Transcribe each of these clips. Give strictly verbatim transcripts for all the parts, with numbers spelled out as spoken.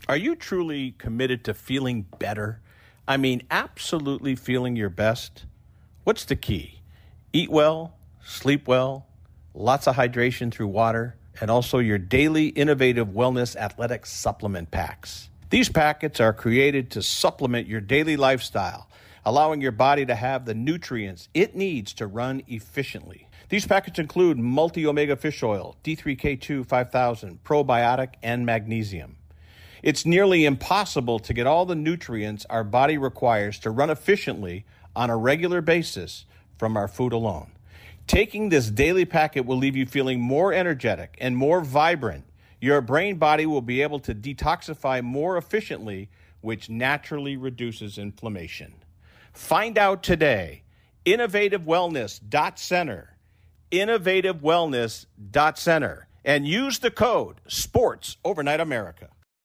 Are you truly committed to feeling better? I mean, absolutely feeling your best? What's the key? Eat well, sleep well, lots of hydration through water, and also your daily innovative wellness athletic supplement packs. These packets are created to supplement your daily lifestyle, allowing your body to have the nutrients it needs to run efficiently. These packets include multi-omega fish oil, D three K two five thousand, probiotic, and magnesium. It's nearly impossible to get all the nutrients our body requires to run efficiently on a regular basis from our food alone. Taking this daily packet will leave you feeling more energetic and more vibrant. Your brain body will be able to detoxify more efficiently, which naturally reduces inflammation. Find out today. innovative wellness dot center. innovative wellness dot center. And use the code SPORTS Overnight America.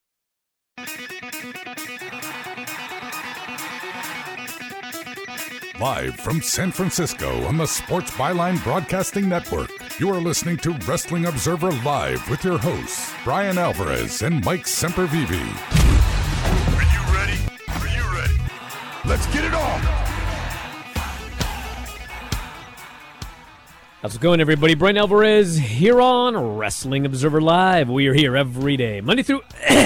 Live from San Francisco on the Sports Byline Broadcasting Network, you are listening to Wrestling Observer Live with your hosts, Brian Alvarez and Mike Sempervive. Are you ready? Are you ready? Let's get it on! How's it going, everybody? Brian Alvarez here on Wrestling Observer Live. We are here every day, Monday through...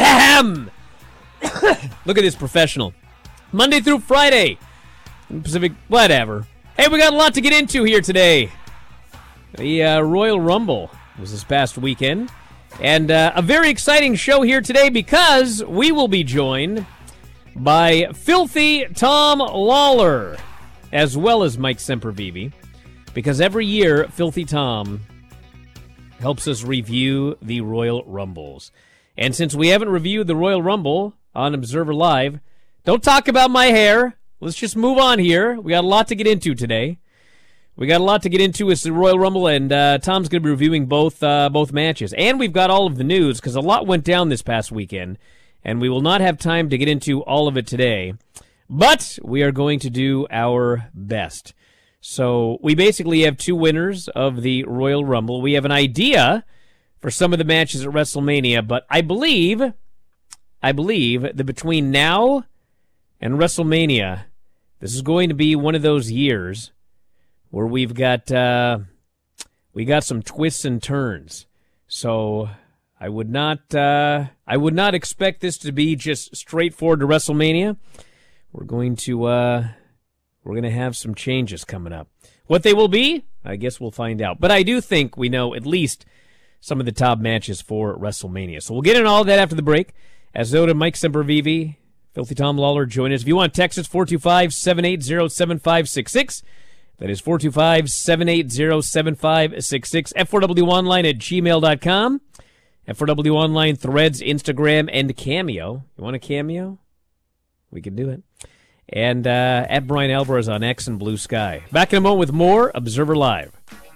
Look at this professional. Monday through Friday. Pacific, whatever. Hey, we got a lot to get into here today. The uh, Royal Rumble was this past weekend. And uh, a very exciting show here today because we will be joined by Filthy Tom Lawler, as well as Mike Sempervive. Because every year, Filthy Tom helps us review the Royal Rumbles. And since we haven't reviewed the Royal Rumble on Observer Live, don't talk about my hair. Let's just move on here. We got a lot to get into today. We got a lot to get into with the Royal Rumble, and uh, Tom's going to be reviewing both uh, both matches. And we've got all of the news, because a lot went down this past weekend, and we will not have time to get into all of it today. But we are going to do our best. So we basically have two winners of the Royal Rumble. We have an idea for some of the matches at WrestleMania, but I believe, I believe that between now and WrestleMania, this is going to be one of those years where we've got uh, we got some twists and turns. So I would not uh, I would not expect this to be just straightforward to WrestleMania. We're going to uh, we're going to have some changes coming up. What they will be, I guess we'll find out. But I do think we know at least some of the top matches for WrestleMania. So we'll get into all of that after the break. As noted, Mike Sempervive, Filthy Tom Lawler, join us. If you want to text us, four two five, seven eight zero, seven five six six. That is four two five, seven eight zero, seven five six six. F four W Online at gmail dot com. F four W Online, Threads, Instagram, and Cameo. You want a Cameo? We can do it. And uh, at Brian Alvarez on X and Blue Sky. Back in a moment with more Observer Live.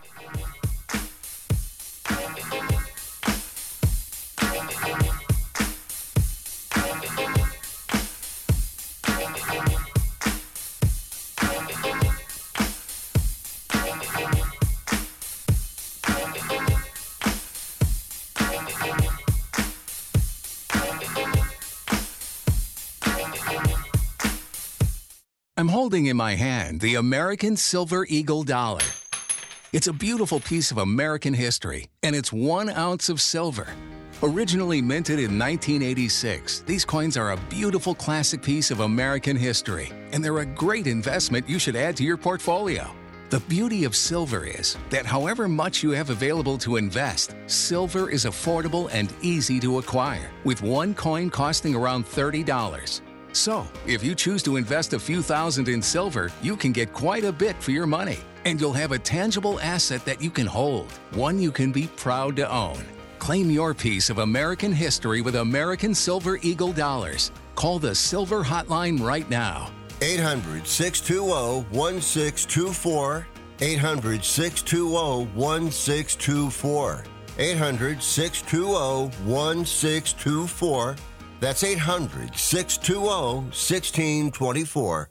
I'm holding in my hand the American Silver Eagle Dollar. It's a beautiful piece of American history, and it's one ounce of silver. Originally minted in nineteen eighty-six, these coins are a beautiful classic piece of American history, and they're a great investment you should add to your portfolio. The beauty of silver is that however much you have available to invest, silver is affordable and easy to acquire, with one coin costing around thirty dollars. So, if you choose to invest a few thousand in silver, you can get quite a bit for your money. And you'll have a tangible asset that you can hold, one you can be proud to own. Claim your piece of American history with American Silver Eagle Dollars. Call the Silver Hotline right now. eight hundred, six two zero, one six two four. eight hundred, six two zero, one six two four. eight hundred, six two zero, one six two four. That's eight hundred, six two zero, one six two four.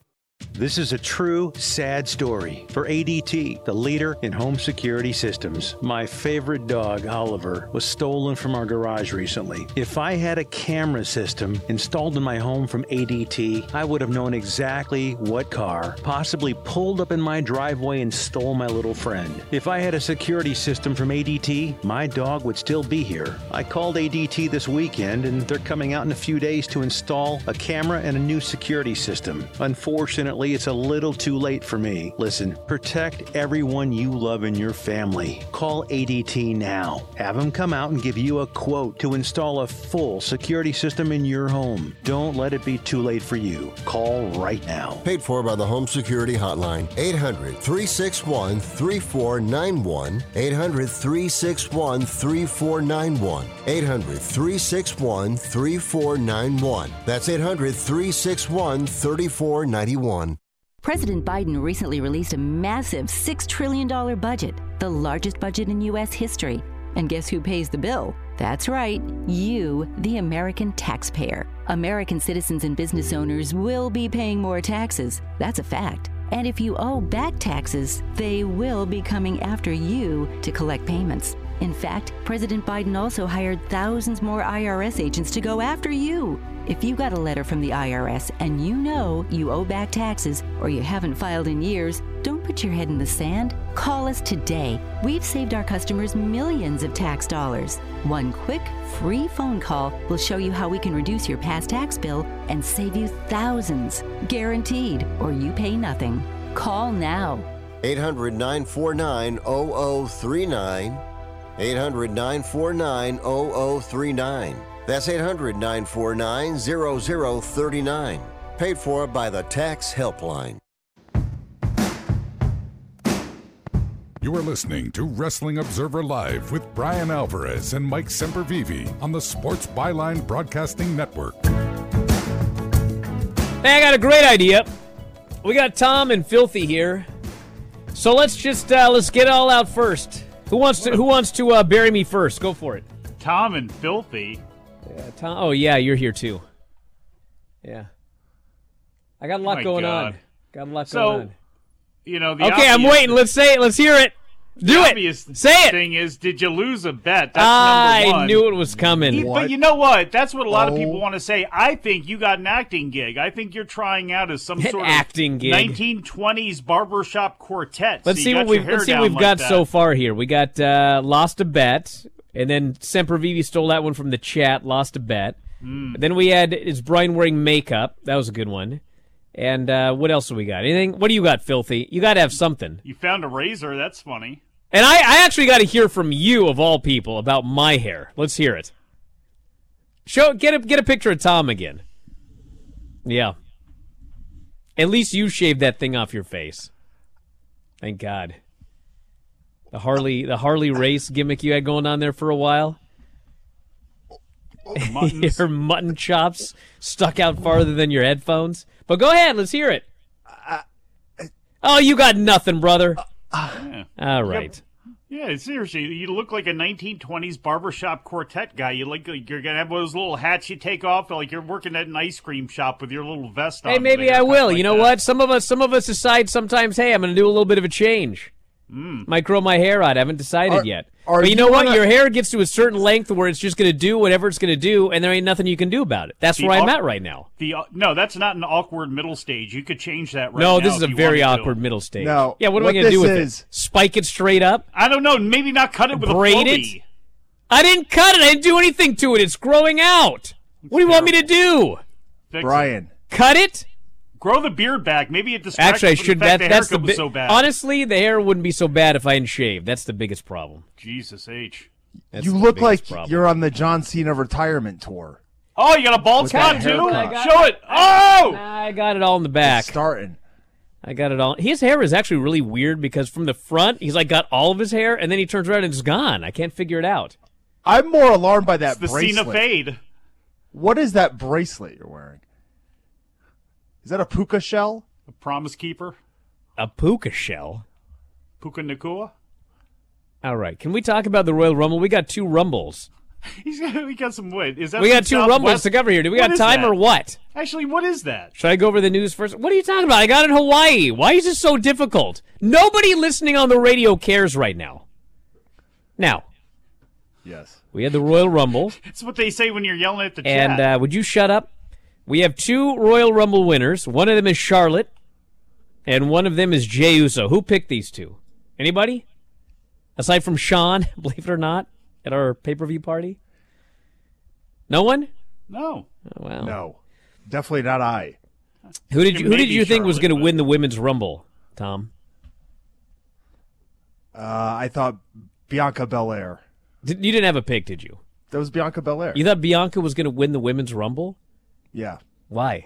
This is a true, sad story for A D T, the leader in home security systems. My favorite dog, Oliver, was stolen from our garage recently. If I had a camera system installed in my home from A D T, I would have known exactly what car possibly pulled up in my driveway and stole my little friend. If I had a security system from A D T, my dog would still be here. I called A D T this weekend, and they're coming out in a few days to install a camera and a new security system. Unfortunately, it's a little too late for me. Listen, protect everyone you love in your family. Call A D T now. Have them come out and give you a quote to install a full security system in your home. Don't let it be too late for you. Call right now. Paid for by the Home Security Hotline. eight hundred, three six one, three four nine one. eight hundred, three six one, three four nine one. eight hundred, three six one, three four nine one. That's eight hundred, three six one, three four nine one. President Biden recently released a massive six trillion dollars budget, the largest budget in U S history. And guess who pays the bill? That's right, you, the American taxpayer. American citizens and business owners will be paying more taxes. That's a fact. And if you owe back taxes, they will be coming after you to collect payments. In fact, President Biden also hired thousands more I R S agents to go after you. If you got a letter from the I R S and you know you owe back taxes or you haven't filed in years, don't put your head in the sand. Call us today. We've saved our customers millions of tax dollars. One quick, free phone call will show you how we can reduce your past tax bill and save you thousands. Guaranteed, or you pay nothing. Call now. eight hundred, nine four nine, zero zero three nine. eight hundred, nine four nine, zero zero three nine. That's eight hundred, nine four nine, zero zero three nine. Paid for by the Tax Helpline. You are listening to Wrestling Observer Live with Brian Alvarez and Mike Sempervive on the Sports Byline Broadcasting Network. Hey, I got a great idea. We got Tom and Filthy here, so let's just uh, let's get it all out first. Who wants to Who wants to uh, bury me first? Go for it. Tom and Filthy. Yeah, Tom. Oh yeah, you're here too. Yeah, I got a lot Oh going God. on. Got a lot So, going on. You know, the Okay, obvious, I'm waiting. Let's say it. Let's hear it. Do the it. obvious Say it. thing is, did you lose a bet? That's I number one. knew it was coming. He- But you know what? That's what a lot of Oh. people want to say. I think you got an acting gig. I think you're trying out as some An sort acting of gig. nineteen twenties barbershop quartet. Let's so see you what got we've your hair let's see what down we've like got that. so far here. We got uh, lost a bet, and then Sempervive stole that one from the chat. Lost a bet. Mm. Then we had is Brian wearing makeup? That was a good one. And uh, what else do we got? Anything? What do you got, Filthy? You got to have something. You found a razor. That's funny. And I, I actually got to hear from you, of all people, about my hair. Let's hear it. Show get a get a picture of Tom again. Yeah. At least you shaved that thing off your face. Thank God. The Harley the Harley race gimmick you had going on there for a while. Muttons. Your mutton chops stuck out farther than your headphones. But go ahead, let's hear it. Oh, you got nothing, brother. Yeah. All right. Yeah, seriously, you look like a nineteen twenties barbershop quartet guy. You look like you're gonna have those little hats you take off, like you're working at an ice cream shop with your little vest on. Hey, maybe I will. You know what? Some of us, some of us decide sometimes. Hey, I'm going to do a little bit of a change. Mm. Might grow my hair out. I haven't decided Are- yet. are But you you know what? gonna- Your hair gets to a certain length where it's just going to do whatever it's going to do, and there ain't nothing you can do about it. That's The where I'm au- at right now. The uh, no, that's not an awkward middle stage. You could change that right no, now this is if a you very wanted to. awkward middle stage. No, Yeah, what am I what going to do this with is- it? Spike it straight up? I don't know. Maybe not cut it with Braid a it? Flowbee. I didn't cut it. I didn't do anything to it. It's growing out. What do you want me to do? Fix it. Brian. Cut it? Grow the beard back. Maybe it distracts Actually, I you from should. the fact That, the that's the haircut was bi- so bad. Honestly, the hair wouldn't be so bad if I hadn't shaved. That's the biggest problem. Jesus H. That's You the look biggest like problem. you're on the John Cena retirement tour. Oh, you got a bald With spot that too? haircut. Show it. Oh! I got it all in the back. It's starting. I got it all. His hair is actually really weird because from the front, he's like got all of his hair, and then he turns around and it's gone. I can't figure it out. I'm more alarmed by that It's the bracelet. Cena fade. What is that bracelet you're wearing? Is that a puka shell? The Promise Keeper. A puka shell. Puka Nakua. All right. Can we talk about the Royal Rumble? We got two Rumbles. He's got, we got some wood. Is that We got some two rumbles Southwest? to cover here. Do we What got is time that? or what? Actually, what is that? Should I go over the news first? What are you talking about? I got in Hawaii. Why is this so difficult? Nobody listening on the radio cares right now. Now, Yes. we had the Royal Rumble. It's what they say when you're yelling at the And chat. uh, would you shut up? We have two Royal Rumble winners. One of them is Charlotte, and one of them is Jey Uso. Who picked these two? Anybody? Aside from Sean, believe it or not, at our pay-per-view party? No one? no. Oh, wow. No. Definitely not I. Who did you Who did Maybe you think was Charlotte, going to but- win the Women's Rumble, Tom? Uh, I thought Bianca Belair. Did, you didn't have a pick, did you? That was Bianca Belair. You thought Bianca was going to win the Women's Rumble? Yeah. Why?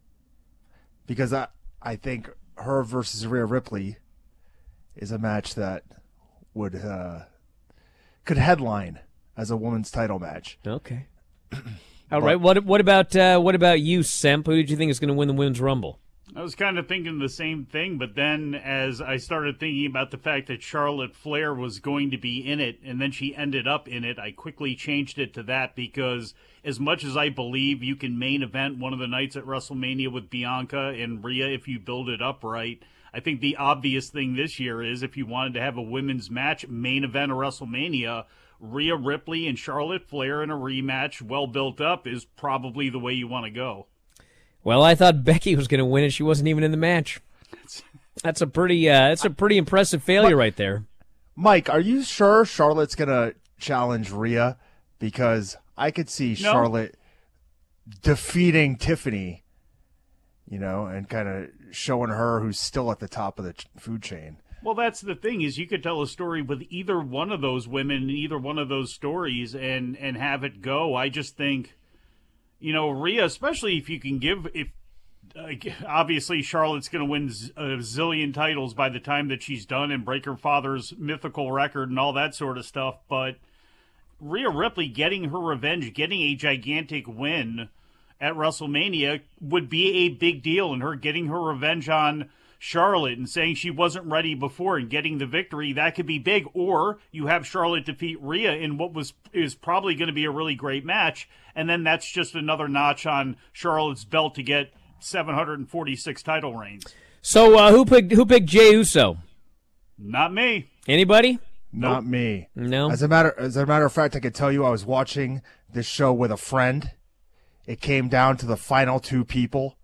Because I, I think her versus Rhea Ripley is a match that would uh, could headline as a women's title match. Okay. All right. What What about uh, what about you, Semp? Who did you think is going to win the Women's Rumble? I was kind of thinking the same thing, but then as I started thinking about the fact that Charlotte Flair was going to be in it, and then she ended up in it, I quickly changed it to that because as much as I believe you can main event one of the nights at WrestleMania with Bianca and Rhea if you build it up right, I think the obvious thing this year is if you wanted to have a women's match, main event of WrestleMania, Rhea Ripley and Charlotte Flair in a rematch, well built up, is probably the way you want to go. Well, I thought Becky was going to win, and she wasn't even in the match. That's a pretty uh, that's a pretty impressive failure right there. Mike, are you sure Charlotte's going to challenge Rhea? Because I could see No. Charlotte defeating Tiffany, you know, and kind of showing her who's still at the top of the ch- food chain. Well, that's the thing is you could tell a story with either one of those women, either one of those stories, and and have it go. I just think, you know, Rhea, especially if you can give, if uh, obviously Charlotte's going to win z- a zillion titles by the time that she's done and break her father's mythical record and all that sort of stuff, but Rhea Ripley getting her revenge, getting a gigantic win at WrestleMania would be a big deal, and her getting her revenge on Charlotte and saying she wasn't ready before and getting the victory, that could be big. Or you have Charlotte defeat Rhea in what was is probably going to be a really great match, and then that's just another notch on Charlotte's belt to get seven hundred forty-six title reigns. So uh, who picked who picked Jey Uso? Not me. Anybody? Not me. No. As a matter as a matter of fact, I could tell you I was watching this show with a friend. It came down to the final two people.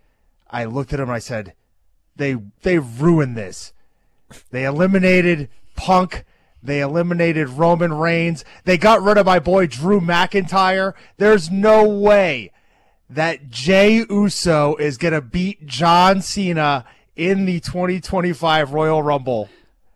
I looked at him and I said, They they ruined this. They eliminated Punk. They eliminated Roman Reigns. They got rid of my boy Drew McIntyre. There's no way that Jey Uso is going to beat John Cena in the twenty twenty-five Royal Rumble.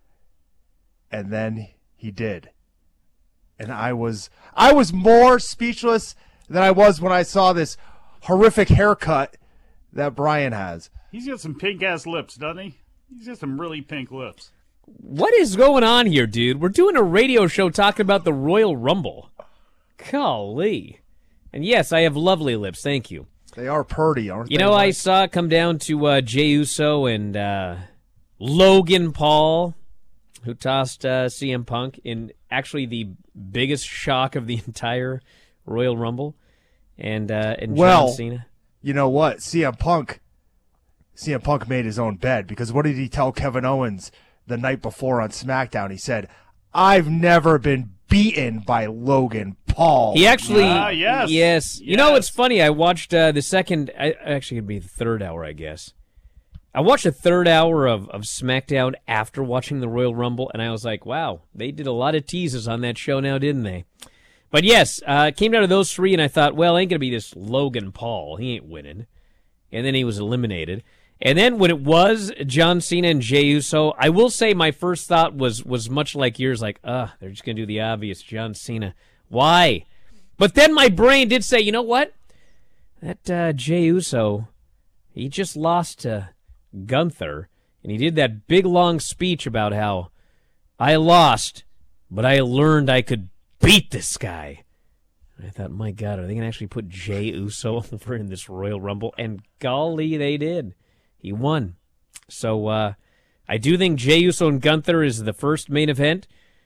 And then he did. And I was I was more speechless than I was when I saw this horrific haircut that Brian has. He's got some pink ass lips, doesn't he? He's got some really pink lips. What is going on here, dude? We're doing a radio show talking about the Royal Rumble. Golly. And yes, I have lovely lips. Thank you. They are purdy, aren't You they? know, I Mike? saw it come down to uh, Jey Uso and uh, Logan Paul, who tossed uh, C M Punk in actually the biggest shock of the entire Royal Rumble, and uh, and Well, John Cena. You know what? C M Punk C M Punk made his own bed, because what did he tell Kevin Owens the night before on SmackDown? He said, I've never been beaten by Logan Paul. He actually, Ah, yes. yes. You know, it's funny. I watched uh, the second, I, actually, it'd be the third hour, I guess. I watched the third hour of, of SmackDown after watching the Royal Rumble, and I was like, wow, they did a lot of teases on that show now, didn't they? But yes, uh, it came down to those three, and I thought, well, ain't going to be this Logan Paul. He ain't winning. And then he was eliminated. And then when it was John Cena and Jey Uso, I will say my first thought was was much like yours, like, ugh, they're just going to do the obvious, John Cena. Why? But then my brain did say, you know what? That uh, Jey Uso, he just lost to Gunther, and he did that big, long speech about how I lost, but I learned I could beat this guy. And I thought, my God, are they going to actually put Jey Uso over in this Royal Rumble? And golly, they did. He won. So uh, I do think Jey Uso and Gunther is the first main event.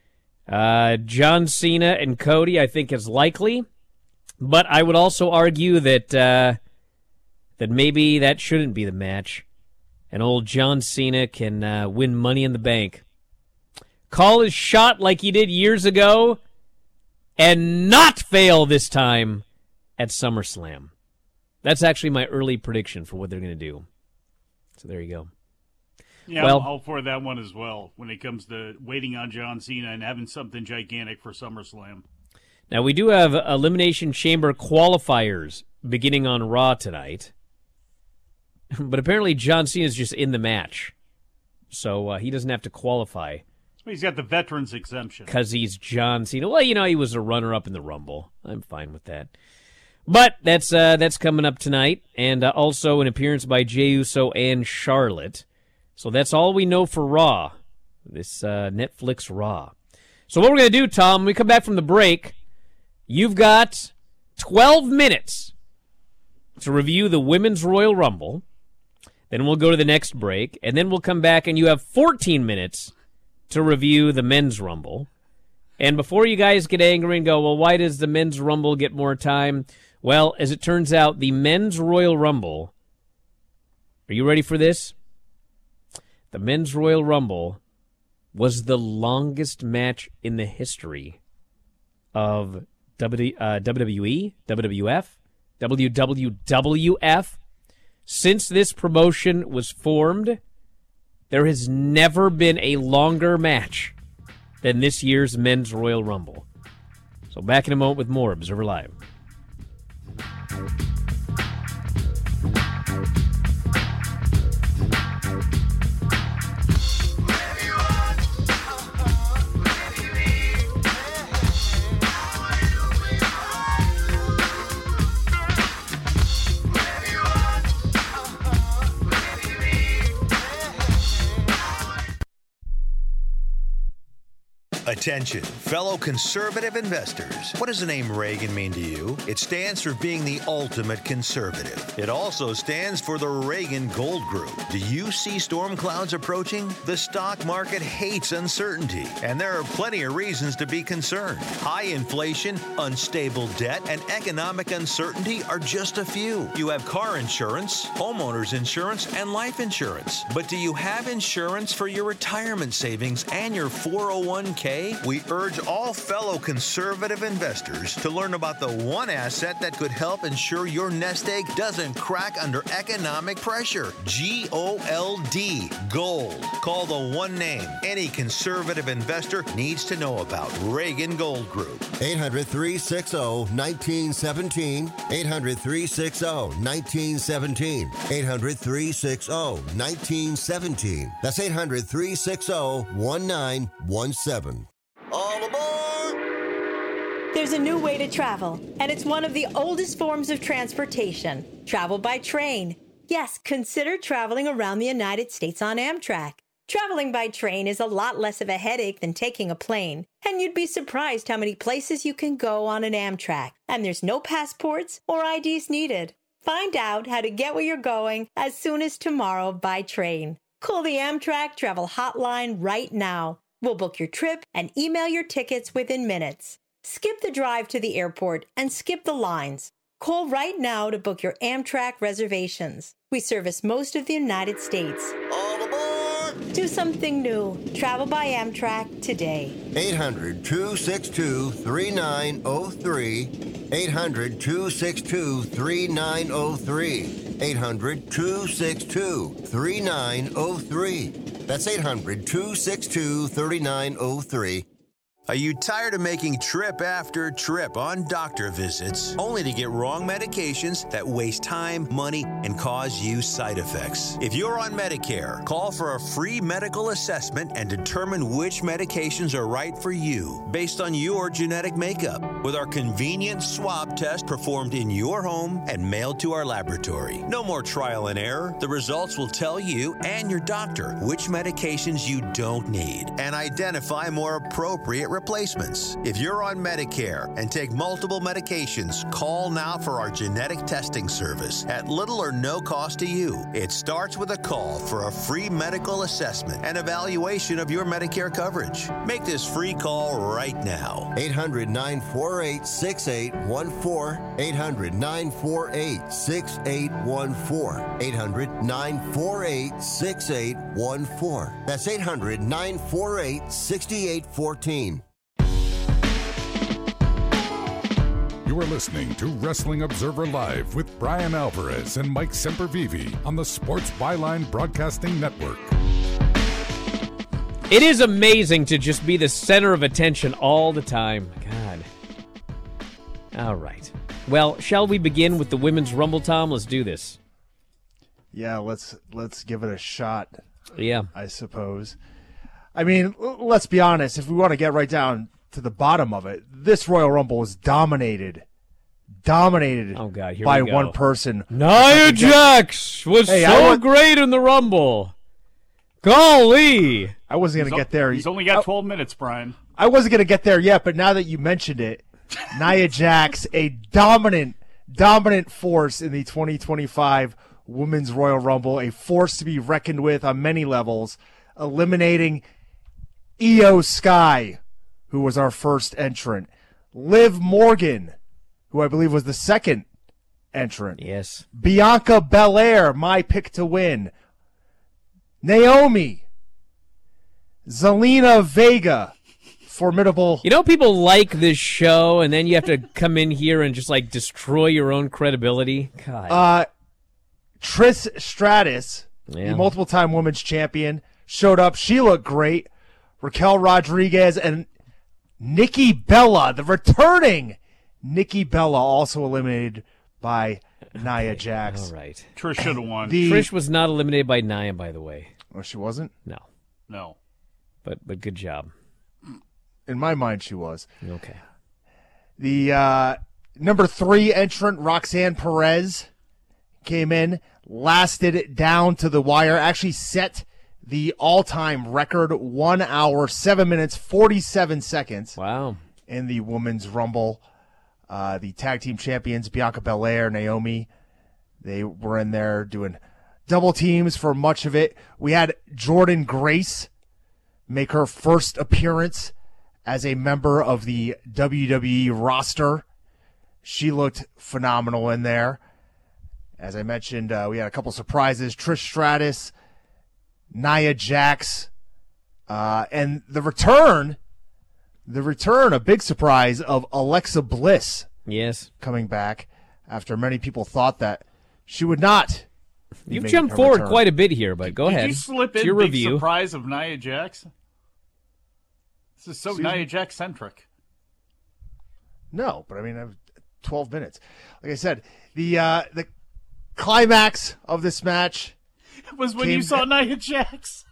Uh, John Cena and Cody, I think, is likely. But I would also argue that uh, that maybe that shouldn't be the match. And old John Cena can uh, win Money in the Bank. Call his shot like he did years ago and not fail this time at SummerSlam. That's actually my early prediction for what they're going to do. So there you go. Yeah, well, I'm all for that one as well when it comes to waiting on John Cena and having something gigantic for SummerSlam. Now, we do have Elimination Chamber qualifiers beginning on Raw tonight. But apparently John Cena is just in the match. So uh, he doesn't have to qualify. He's got the veterans exemption. Because he's John Cena. Well, you know, he was a runner-up in the Rumble. I'm fine with that. But that's uh, that's coming up tonight. And uh, also an appearance by Jey Uso and Charlotte. So that's all we know for Raw. This uh, Netflix Raw. So what we're going to do, Tom, when we come back from the break, you've got twelve minutes to review the Women's Royal Rumble. Then we'll go to the next break. And then we'll come back and you have fourteen minutes to review the Men's Rumble. And before you guys get angry and go, well, why does the Men's Rumble get more time? Well, as it turns out, the Men's Royal Rumble, are you ready for this? The Men's Royal Rumble was the longest match in the history of W W E, W W F, W W F. Since this promotion was formed, there has never been a longer match than this year's Men's Royal Rumble. So back in a moment with more Observer Live. Attention, fellow conservative investors. What does the name Reagan mean to you? It stands for being the ultimate conservative. It also stands for the Reagan Gold Group. Do you see storm clouds approaching? The stock market hates uncertainty, and there are plenty of reasons to be concerned. High inflation, unstable debt, and economic uncertainty are just a few. You have car insurance, homeowners insurance, and life insurance. But do you have insurance for your retirement savings and your four oh one k? We urge all fellow conservative investors to learn about the one asset that could help ensure your nest egg doesn't crack under economic pressure. G O L D, gold. Call the one name any conservative investor needs to know about. Reagan Gold Group. eight hundred, three six zero, one nine one seven. eight hundred, three six zero, one nine one seven. eight hundred, three six zero, one nine one seven. That's eight hundred, three six zero, one nine one seven. All aboard! There's a new way to travel, and it's one of the oldest forms of transportation. Travel by train. Yes, consider traveling around the United States on Amtrak. Traveling by train is a lot less of a headache than taking a plane, and you'd be surprised how many places you can go on an Amtrak. And there's no passports or I Ds needed. Find out how to get where you're going as soon as tomorrow by train. Call the Amtrak Travel Hotline right now. We'll book your trip and email your tickets within minutes. Skip the drive to the airport and skip the lines. Call right now to book your Amtrak reservations. We service most of the United States. All aboard! Do something new. Travel by Amtrak today. eight hundred, two six two, three nine zero three. eight hundred, two six two, three nine zero three. eight hundred, two six two, three nine zero three. That's eight hundred, two six two, three nine zero three. Are you tired of making trip after trip on doctor visits only to get wrong medications that waste time, money, and cause you side effects? If you're on Medicare, call for a free medical assessment and determine which medications are right for you based on your genetic makeup with our convenient swab test performed in your home and mailed to our laboratory. No more trial and error. The results will tell you and your doctor which medications you don't need and identify more appropriate replacements. If you're on Medicare and take multiple medications, call now for our genetic testing service at little or no cost to you. It starts with a call for a free medical assessment and evaluation of your Medicare coverage. Make this free call right now. eight hundred, nine four eight, six eight one four. eight hundred, nine four eight, six eight one four. eight hundred, nine four eight, six eight one four. That's eight hundred, nine four eight, six eight one four. You are listening to Wrestling Observer Live with Brian Alvarez and Mike Sempervive on the Sports Byline Broadcasting Network. It is amazing to just be the center of attention all the time. God. All right. Well, shall we begin with the Women's Rumble, Tom? Let's do this. Yeah, let's let's give it a shot. Yeah. I suppose. I mean, let's be honest. If we want to get right down to the bottom of it, this Royal Rumble was dominated, dominated oh God, here by we go. one person. Nia Jax was hey, so was, great in the Rumble. Golly. I wasn't going to get there. He's only got twelve minutes, Brian. I wasn't going to get there yet, but now that you mentioned it, Nia Jax, a dominant, dominant force in the twenty twenty-five Women's Royal Rumble, a force to be reckoned with on many levels, eliminating Io Sky, who was our first entrant, Liv Morgan, who I believe was the second entrant. Yes. Bianca Belair, my pick to win. Naomi. Zelina Vega. Formidable. You know, people like this show, and then you have to come in here and just, like, destroy your own credibility. God. Uh, Trish Stratus, yeah. the multiple-time women's champion, showed up. She looked great. Raquel Rodriguez and Nikki Bella, the returning Nikki Bella, also eliminated by Nia Jax. All right. Trish should have won. The, Trish was not eliminated by Nia, by the way. Oh, she wasn't? No. No. But but good job. In my mind, she was. Okay. The uh, number three entrant, Roxanne Perez, came in, lasted it down to the wire, actually set the all-time record, one hour, seven minutes, forty-seven seconds. Wow. In the Women's Rumble. Uh, the tag team champions, Bianca Belair, Naomi, they were in there doing double teams for much of it. We had Jordynne Grace make her first appearance as a member of the W W E roster. She looked phenomenal in there. As I mentioned, uh, we had a couple surprises. Trish Stratus, Nia Jax, uh, and the return, the return, a big surprise of Alexa Bliss. Yes. Coming back after many people thought that she would not. You've jumped forward return. quite a bit here, but go Did ahead. Did you slip it's in your big review. surprise of Nia Jax? This is so Excuse Nia me? Jax-centric. No, but I mean, I have twelve minutes. Like I said, the uh, the climax of this match was when came- you saw Nia Jax.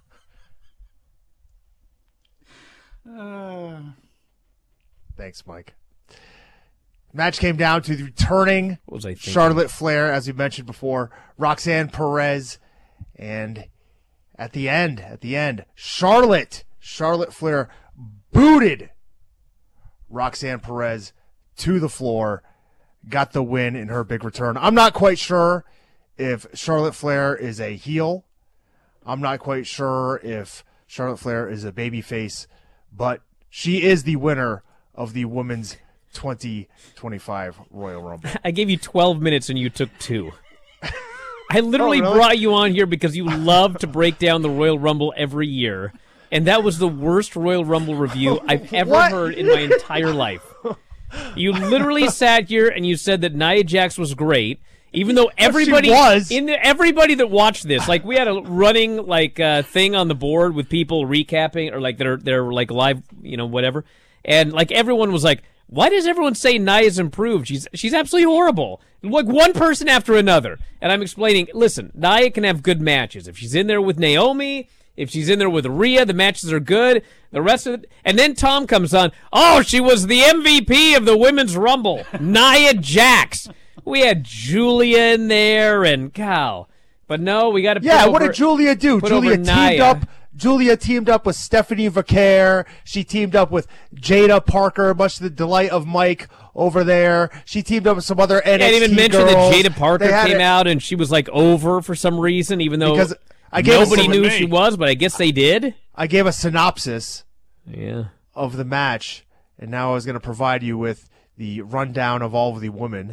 Uh... Thanks, Mike. Match came down to the returning What was I thinking? Charlotte Flair, as we mentioned before, Roxanne Perez, and at the end, at the end, Charlotte, Charlotte Flair booted Roxanne Perez to the floor, got the win in her big return. I'm not quite sure if Charlotte Flair is a heel. I'm not quite sure if Charlotte Flair is a babyface, but she is the winner of the women's twenty twenty-five Royal Rumble. I gave you twelve minutes and you took two. I literally Oh, really? brought you on here because you love to break down the Royal Rumble every year, and that was the worst Royal Rumble review I've ever What? heard in my entire life. You literally sat here and you said that Nia Jax was great, even though everybody was. in the, everybody that watched this, like we had a running like uh, thing on the board with people recapping or like they're they're like live, you know, whatever, and like everyone was like, why does everyone say Nia's improved? She's she's absolutely horrible. Like one person after another. And I'm explaining, listen, Nia can have good matches. If she's in there with Naomi, if she's in there with Rhea, the matches are good. The rest of it. And then Tom comes on. Oh, she was the M V P of the Women's Rumble. Nia Jax. We had Julia in there and Cal. But no, we got to Yeah, put what over, did Julia do? put Julia over teamed Nia. up Julia teamed up with Stephanie Vaquer. She teamed up with Jada Parker, much to the delight of Mike over there. She teamed up with some other N X T I didn't even mention girls. that Jada Parker They had came it- out and she was like over for some reason, even though Because I gave nobody us some- knew she was, but I guess they did. I gave a synopsis Yeah. of the match, and now I was going to provide you with the rundown of all of the women.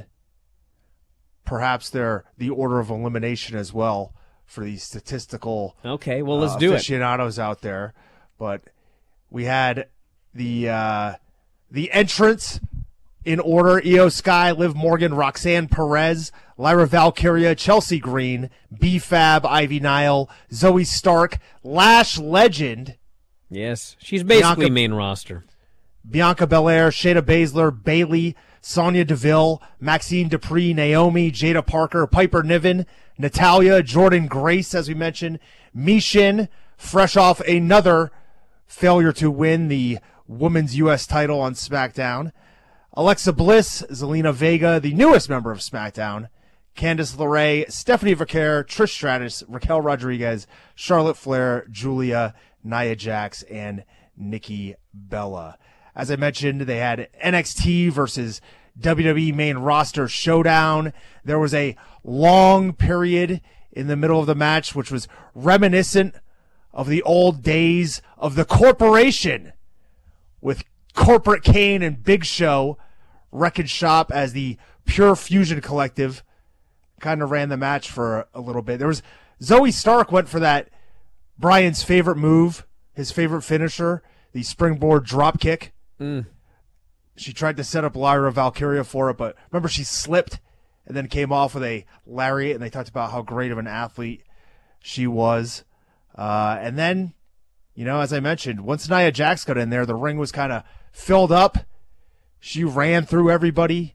Perhaps their the order of elimination as well for the statistical Okay, well, let's uh, do it. aficionados out there. But we had the uh, the entrance in order: Io Sky, Liv Morgan, Roxanne Perez, Lyra Valkyria, Chelsea Green, B-Fab, Ivy Nile, Zoe Stark, Lash Legend, Yes, she's basically Bianca- main roster. Bianca Belair, Shayna Baszler, Bailey, Sonya Deville, Maxine Dupree, Naomi, Jada Parker, Piper Niven, Natalia, Jordan Grace, as we mentioned, Mishin, fresh off another failure to win the women's U S title on SmackDown, Alexa Bliss, Zelina Vega, the newest member of SmackDown, Candice LeRae, Stephanie Vaquer, Trish Stratus, Raquel Rodriguez, Charlotte Flair, Julia, Nia Jax, and Nikki Bella. As I mentioned, they had N X T versus W W E main roster showdown. There was a long period in the middle of the match, which was reminiscent of the old days of the corporation, with Corporate Kane and Big Show wrecking shop as the Pure Fusion Collective kind of ran the match for a little bit. There was Zoe Stark went for that Brian's favorite move, his favorite finisher, the springboard drop kick. Mm. She tried to set up Lyra Valkyria for it, but remember she slipped and then came off with a lariat, and they talked about how great of an athlete she was. Uh, and then, you know, as I mentioned, once Nia Jax got in there, the ring was kind of filled up. She ran through everybody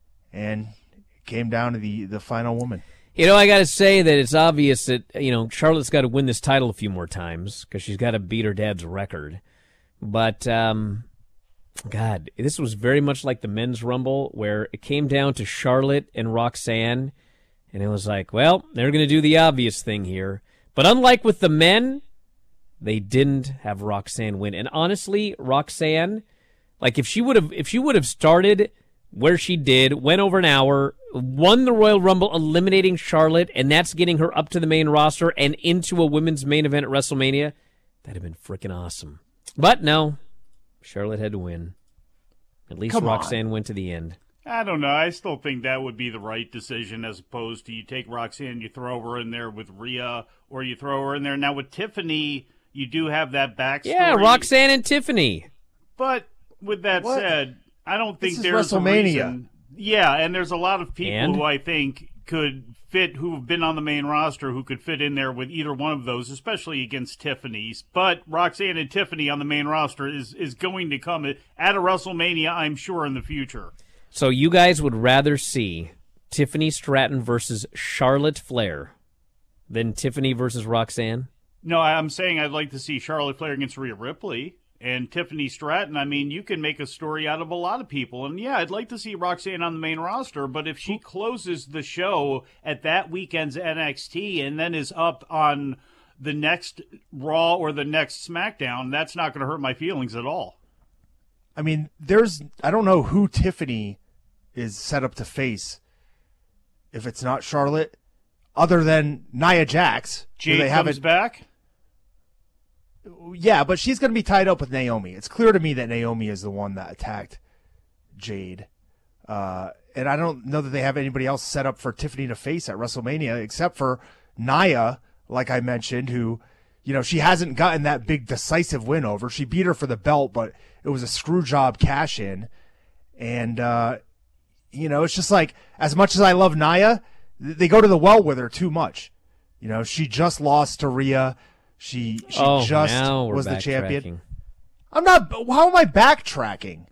and came down to the, the final woman. You know, I got to say that it's obvious that, you know, Charlotte's got to win this title a few more times because she's got to beat her dad's record. But, um, God, this was very much like the men's Rumble where it came down to Charlotte and Roxanne, and it was like, well, they're going to do the obvious thing here. But unlike with the men, they didn't have Roxanne win. And honestly, Roxanne, like if she would have if she would have started where she did, went over an hour, won the Royal Rumble, eliminating Charlotte, and that's getting her up to the main roster and into a women's main event at WrestleMania, that'd have been freaking awesome. But no, Charlotte had to win. At least Come Roxanne on. went to the end. I don't know. I still think that would be the right decision as opposed to you take Roxanne, you throw her in there with Rhea, or you throw her in there. Now with Tiffany, you do have that backstory. Yeah, Roxanne and Tiffany. But with that What? said, I don't think This is there's a WrestleMania. reason. Yeah, and there's a lot of people And? who I think could fit, who have been on the main roster, who could fit in there with either one of those, especially against Tiffany's. But Roxanne and Tiffany on the main roster is, is going to come at a WrestleMania, I'm sure, in the future. So you guys would rather see Tiffany Stratton versus Charlotte Flair than Tiffany versus Roxanne? No, I'm saying I'd like to see Charlotte Flair against Rhea Ripley. And Tiffany Stratton, I mean, you can make a story out of a lot of people. And, yeah, I'd like to see Roxanne on the main roster, but if she closes the show at that weekend's N X T and then is up on the next Raw or the next SmackDown, that's not going to hurt my feelings at all. I mean, there's I don't know who Tiffany is set up to face if it's not Charlotte, other than Nia Jax. who Jade they comes haven't- back. Yeah, but she's going to be tied up with Naomi. It's clear to me that Naomi is the one that attacked Jade. Uh, and I don't know that they have anybody else set up for Tiffany to face at WrestleMania except for Nia, like I mentioned, who, you know, she hasn't gotten that big decisive win over. She beat her for the belt, but it was a screw job cash in. And, uh, you know, it's just like, as much as I love Nia, th- they go to the well with her too much. You know, she just lost to Rhea. She she oh, just now we're was the champion. backtracking. I'm not. How am I backtracking?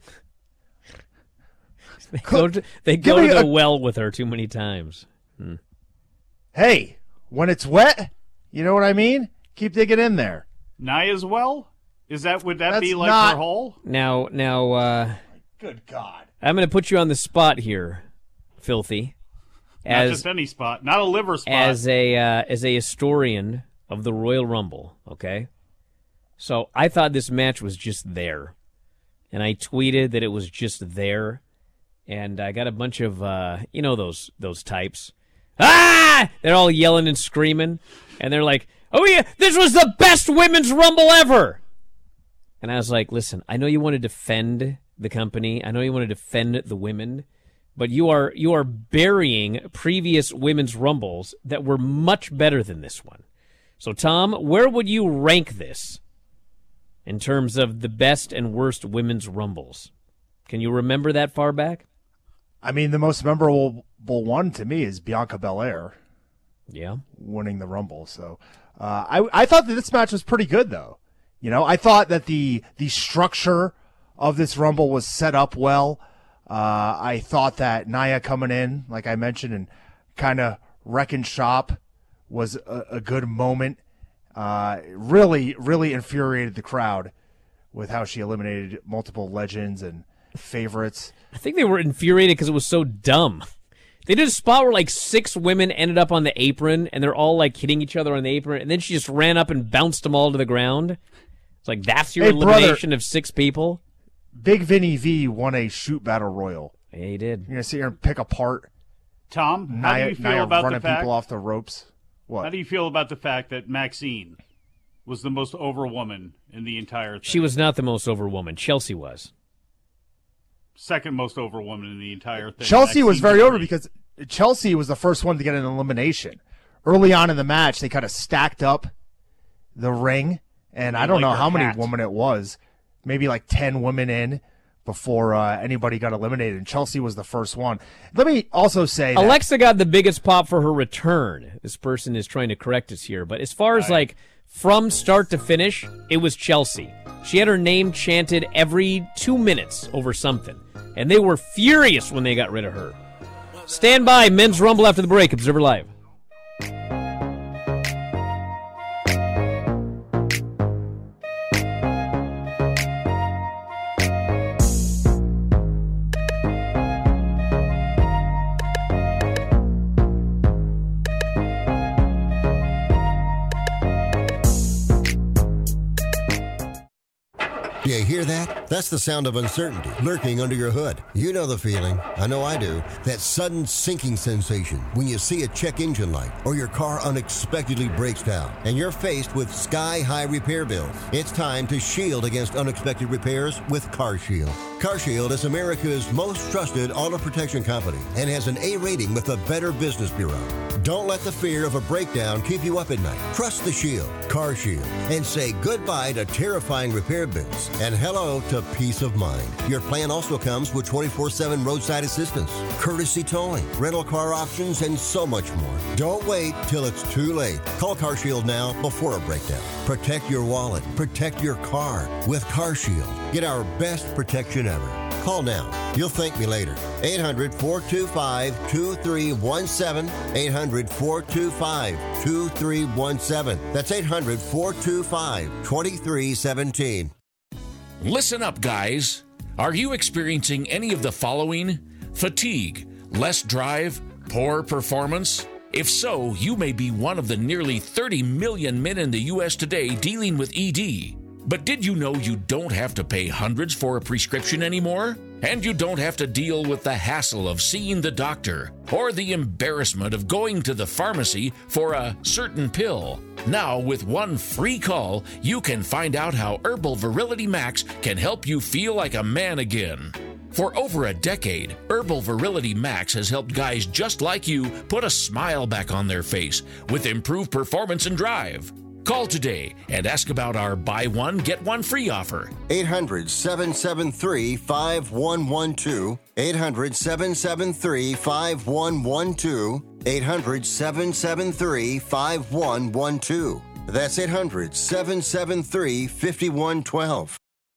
They go to, they Give go me to the a- well with her too many times. Hmm. Hey, when it's wet, you know what I mean? Keep digging in there. Nia's well? Is that, would that That's be like not- her hole? Now, now, uh, Good God. I'm going to put you on the spot here, Filthy. Not As just any spot. Not a liver spot. as a uh, as a historian of the Royal Rumble, okay? So I thought this match was just there. And I tweeted that it was just there. And I got a bunch of, uh, you know, those those types. Ah! They're all yelling and screaming. And they're like, oh, yeah, this was the best women's rumble ever. And I was like, listen, I know you want to defend the company. I know you want to defend the women. But you are you are burying previous women's rumbles that were much better than this one. So, Tom, where would you rank this in terms of the best and worst women's rumbles? Can you remember that far back? I mean, the most memorable one to me is Bianca Belair. Yeah. Winning the Rumble. So uh, I I thought that this match was pretty good, though. You know, I thought that the the structure of this Rumble was set up well. Uh, I thought that Nia coming in, like I mentioned, and kind of wrecking shop was a, a good moment. Uh, really, really infuriated the crowd with how she eliminated multiple legends and favorites. I think they were infuriated because it was so dumb. They did a spot where like six women ended up on the apron, and they're all like hitting each other on the apron, and then she just ran up and bounced them all to the ground. It's like, that's your hey, elimination brother. of six people? Big Vinny V won a shoot battle royal. Yeah, he did. You're going to sit here and pick apart Tom, Nia, how do you feel Nia about running the fact, people off the ropes? What? How do you feel about the fact that Maxine was the most over woman in the entire thing? She was not the most over woman. Chelsea was. Second most over woman in the entire thing. Chelsea Maxine was very Dupree. over because Chelsea was the first one to get an elimination. Early on in the match, they kind of stacked up the ring, and I don't like know her how many hat. women it was. Maybe like ten women in before uh, anybody got eliminated, and Chelsea was the first one. Let me also say that Alexa got the biggest pop for her return. This person is trying to correct us here, but as far as like from start to finish, it was Chelsea. She had her name chanted every two minutes over something, and they were furious when they got rid of her. Stand by, Men's Rumble after the break. Observer Live. You hear that? That's the sound of uncertainty lurking under your hood. You know the feeling. I know I do. That sudden sinking sensation when you see a check engine light or your car unexpectedly breaks down and you're faced with sky-high repair bills. It's time to shield against unexpected repairs with CarShield. CarShield is America's most trusted auto protection company and has an A rating with the Better Business Bureau. Don't let the fear of a breakdown keep you up at night. Trust the Shield, CarShield, and say goodbye to terrifying repair bills and hello to peace of mind. Your plan also comes with twenty-four seven roadside assistance, courtesy towing, rental car options, and so much more. Don't wait till it's too late. Call CarShield now before a breakdown. Protect your wallet. Protect your car with CarShield. Get our best protection ever. Call now. You'll thank me later. eight hundred, four two five, two three one seven. eight hundred, four two five, two three one seven. That's eight hundred, four two five, two three one seven. Listen up, guys. Are you experiencing any of the following? Fatigue, less drive, poor performance? If so, you may be one of the nearly thirty million men in the U S today dealing with E D. But did you know you don't have to pay hundreds for a prescription anymore? And you don't have to deal with the hassle of seeing the doctor or the embarrassment of going to the pharmacy for a certain pill. Now, with one free call, you can find out how Herbal Virility Max can help you feel like a man again. For over a decade, Herbal Virility Max has helped guys just like you put a smile back on their face with improved performance and drive. Call today and ask about our buy one, get one free offer. eight hundred, seven seven three, five one one two. eight hundred, seven seven three, five one one two. eight hundred, seven seven three, five one one two. That's eight hundred, seven seven three, five one one two.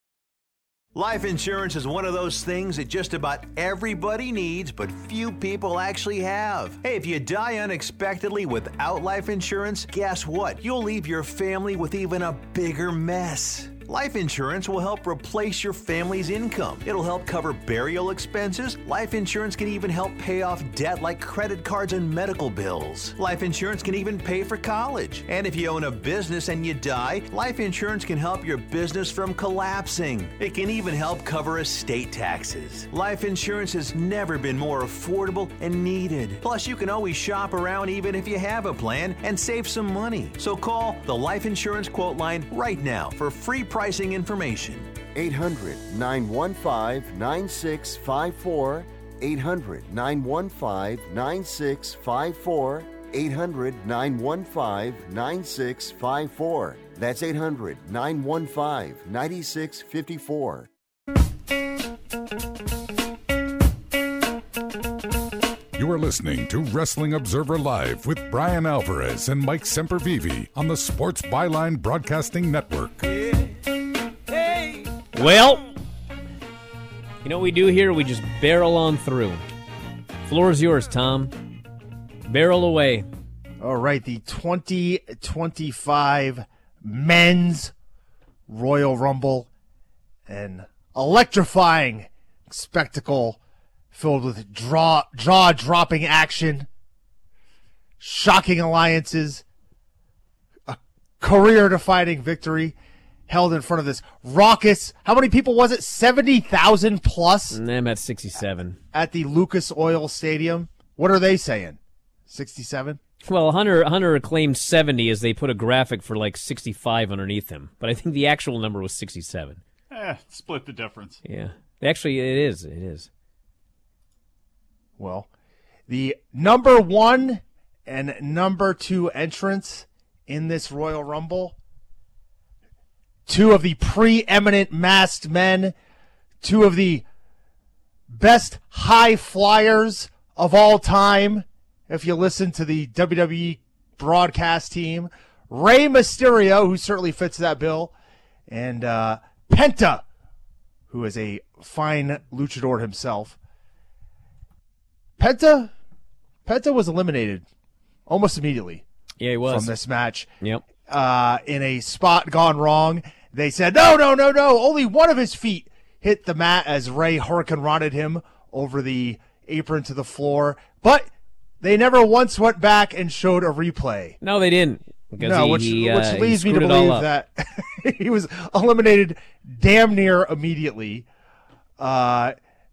Life insurance is one of those things that just about everybody needs, but few people actually have. Hey, if you die unexpectedly without life insurance, guess what? You'll leave your family with even a bigger mess. Life insurance will help replace your family's income. It'll help cover burial expenses. Life insurance can even help pay off debt like credit cards and medical bills. Life insurance can even pay for college. And if you own a business and you die, life insurance can help your business from collapsing. It can even help cover estate taxes. Life insurance has never been more affordable and needed. Plus, you can always shop around even if you have a plan and save some money. So call the Life Insurance Quote Line right now for free pricing information. eight hundred, nine one five, nine six five four. eight hundred, nine one five, nine six five four. eight hundred, nine one five, nine six five four. That's eight hundred, nine one five, nine six five four. You are listening to Wrestling Observer Live with Brian Alvarez and Mike Sempervive on the Sports Byline Broadcasting Network. Well, you know what we do here? We just barrel on through. Floor is yours, Tom. Barrel away. All right, the twenty twenty-five Men's Royal Rumble, an electrifying spectacle filled with draw, jaw-dropping action, shocking alliances, a career-defining victory held in front of this raucous, how many people was it? seventy thousand plus? I'm at sixty-seven. At the Lucas Oil Stadium. What are they saying? sixty-seven? Well, Hunter Hunter claimed seventy as they put a graphic for like sixty-five underneath him. But I think the actual number was sixty-seven. Eh, split the difference. Yeah. Actually, it is. It is. Well, the number one and number two entrants in this Royal Rumble, two of the preeminent masked men, two of the best high flyers of all time, if you listen to the W W E broadcast team, Rey Mysterio, who certainly fits that bill, and uh, Penta, who is a fine luchador himself. Penta, Penta was eliminated almost immediately. Yeah, he was. From this match. Yep. Uh, in a spot gone wrong. They said, no, no, no, no. Only one of his feet hit the mat as Ray Hurricane Rotted him over the apron to the floor. But they never once went back and showed a replay. No, they didn't. Because no, he, which, he, which uh, leads me to believe that he was eliminated damn near immediately. Uh,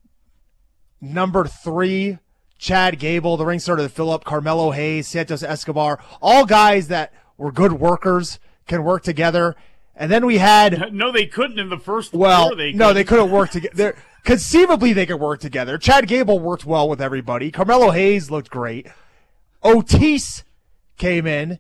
number three, Chad Gable, the ring starter to fill up, Carmelo Hayes, Santos Escobar, all guys that were good workers, can work together. And then we had... No, they couldn't in the first well, four. They no, they couldn't work together. Conceivably, they could work together. Chad Gable worked well with everybody. Carmelo Hayes looked great. Otis came in.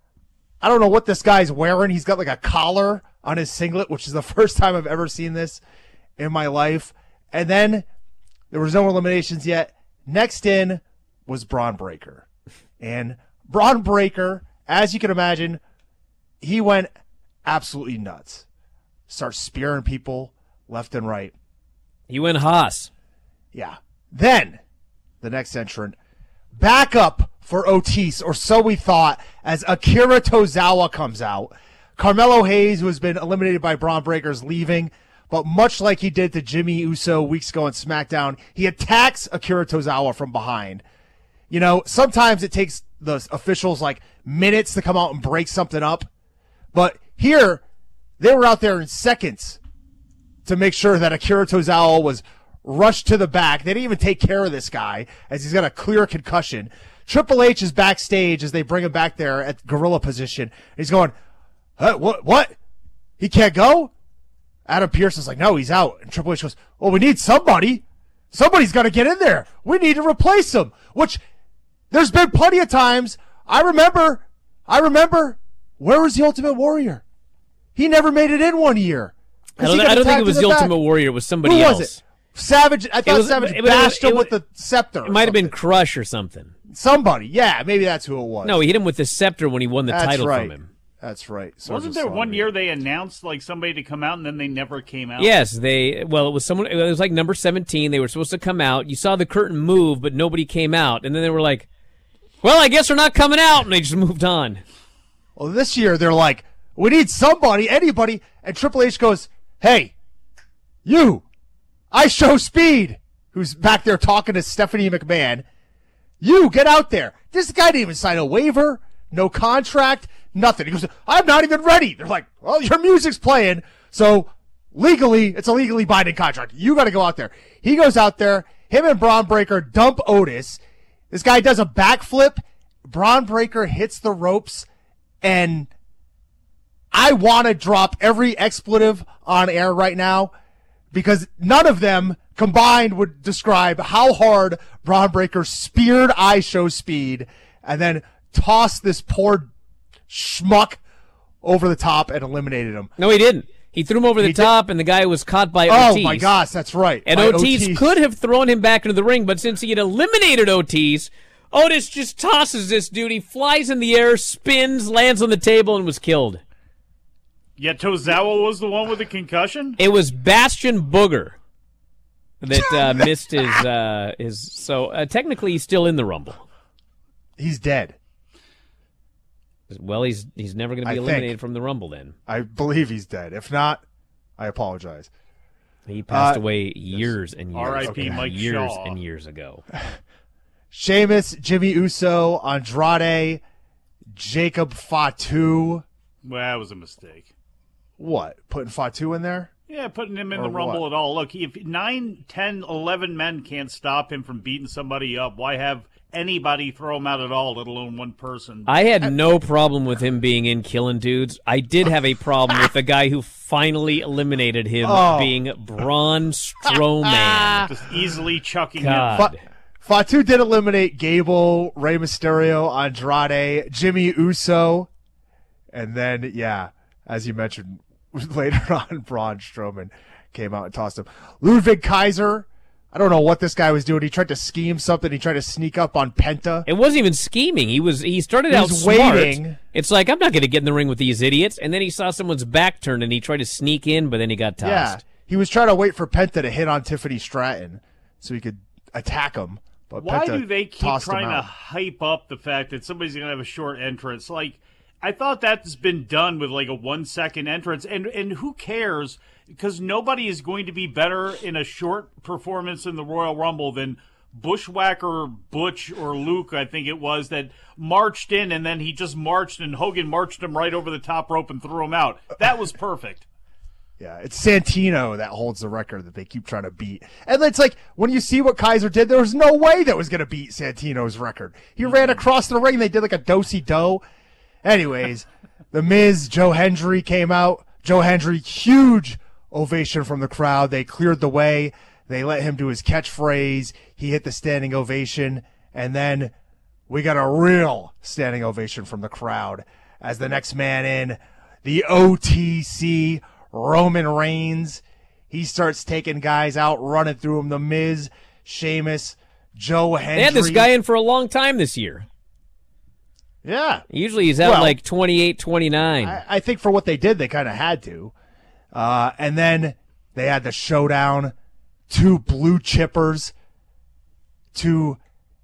I don't know what this guy's wearing. He's got like a collar on his singlet, which is the first time I've ever seen this in my life. And then there was no eliminations yet. Next in was Braun Breaker. And Braun Breaker, as you can imagine, he went absolutely nuts. Starts spearing people left and right. He went Haas. Yeah. Then, the next entrant, back up for Otis, or so we thought, as Akira Tozawa comes out. Carmelo Hayes, who has been eliminated by Braun Breaker, is leaving. But much like he did to Jimmy Uso weeks ago on SmackDown, he attacks Akira Tozawa from behind. You know, sometimes it takes the officials like minutes to come out and break something up. But here, they were out there in seconds to make sure that Akira Tozawa was rushed to the back. They didn't even take care of this guy as he's got a clear concussion. Triple H is backstage as they bring him back there at gorilla position. He's going, huh, what, what? He can't go? Adam Pearce is like, no, he's out. And Triple H goes, well, we need somebody. Somebody's got to get in there. We need to replace him, which there's been plenty of times. I remember, I remember, where was the Ultimate Warrior? He never made it in one year. I don't, I don't think it was the, the Ultimate Warrior. It was somebody Who else. Was it? Savage. I thought was, Savage it, bashed it, it, him it, with the scepter. It might have been Crush or something. Somebody. Yeah, maybe that's who it was. No, he hit him with the scepter when he won the that's title right. from him. That's right. So Wasn't there one year they announced like somebody to come out and then they never came out? Yes, they. Well, it was someone. It was like number seventeen. They were supposed to come out. You saw the curtain move, but nobody came out. And then they were like, "Well, I guess we're not coming out," and they just moved on. Well, this year they're like, We need somebody, anybody. And Triple H goes, hey, you, I Show Speed, who's back there talking to Stephanie McMahon. You, get out there. This guy didn't even sign a waiver, no contract, nothing. He goes, I'm not even ready. They're like, well, your music's playing, so legally, it's a legally binding contract. You got to go out there. He goes out there. Him and Braun Breaker dump Otis. This guy does a backflip. Braun Breaker hits the ropes, and I want to drop every expletive on air right now because none of them combined would describe how hard Braun Breaker speared I Show Speed and then tossed this poor schmuck over the top and eliminated him. No, he didn't. He threw him over the He top, did. and the guy was caught by oh, Ortiz. Oh, my gosh, that's right. And by Ortiz, Ortiz could have thrown him back into the ring, but since he had eliminated Ortiz, Otis just tosses this dude. He flies in the air, spins, lands on the table, and was killed. Yeah, Tozawa was the one with the concussion? It was Bastion Booger that uh, missed his, uh, his... So, uh, technically, he's still in the Rumble. He's dead. Well, he's he's never going to be I eliminated think. from the Rumble then. I believe he's dead. If not, I apologize. He passed Uh, away years and years, R I P Mike years Shaw. and years ago. Sheamus, Jimmy Uso, Andrade, Jacob Fatu. Well, that was a mistake. What? Putting Fatu in there? Yeah, putting him in Or the Rumble what? at all. Look, if nine, ten, eleven men can't stop him from beating somebody up, why have anybody throw him out at all, let alone one person? I had no problem with him being in killing dudes. I did have a problem with the guy who finally eliminated him Oh. being Braun Strowman. Just easily chucking God. him. Fa- Fatu did eliminate Gable, Rey Mysterio, Andrade, Jimmy Uso, and then, yeah, as you mentioned, later on, Braun Strowman came out and tossed him. Ludwig Kaiser, I don't know what this guy was doing. He tried to scheme something. He tried to sneak up on Penta. It wasn't even scheming. He was he started He out was smart. waiting. It's like, I'm not going to get in the ring with these idiots. And then he saw someone's back turned and he tried to sneak in, but then he got tossed. Yeah, he was trying to wait for Penta to hit on Tiffany Stratton so he could attack him. But Why Penta do they keep tossed him trying to out. hype up the fact that somebody's going to have a short entrance? Like, I thought that's been done with like a one second entrance, and and who cares? Because nobody is going to be better in a short performance in the Royal Rumble than Bushwhacker Butch or Luke, I think it was, that marched in and then he just marched and Hogan marched him right over the top rope and threw him out. That was perfect. Yeah, it's Santino that holds the record that they keep trying to beat. And it's like, when you see what Kaiser did, there was no way that was going to beat Santino's record. He ran across the ring. They did like a do-si-do. Anyways, The Miz, Joe Hendry came out. Joe Hendry, huge ovation from the crowd. They cleared the way. They let him do his catchphrase. He hit the standing ovation. And then we got a real standing ovation from the crowd as the next man in, the O T C, Roman Reigns. He starts taking guys out, running through them. The Miz, Sheamus, Joe Hendry. They had this guy in for a long time this year. Yeah. Usually he's out Well, like twenty-eight, twenty-nine. I, I think for what they did, they kind of had to. Uh, and then they had the showdown. Two blue chippers. Two